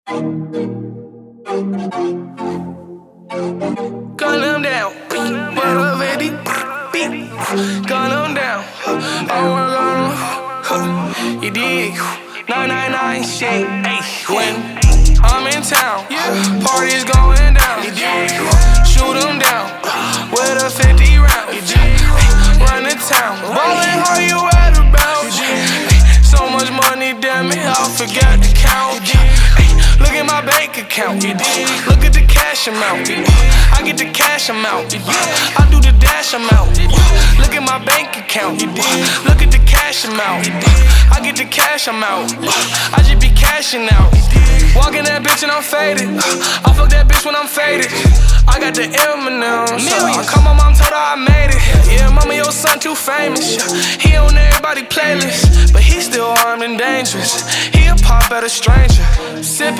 Gun them down, what up, Eddie? Gun them down, I work on them. You dig? 999 shit, when I'm in town, parties going down. You dig? Shoot them down with a 50 round. You dig? Run the town, ballin' how you at about? So much money, damn it, I forgot to count. Look at my bank account, look at the cash amount. I get the cash amount, I do the dash amount. Look at my bank account, look at the cash amount. I get the cash amount, I just be cashing out. Walking that bitch and I'm faded, I fuck that bitch when I'm faded. I got the M&M's, I call my mom, told her I made it. Yeah, mama, your son too famous. He on everybody's playlist, but he still armed and dangerous. He a pop at a stranger, sipping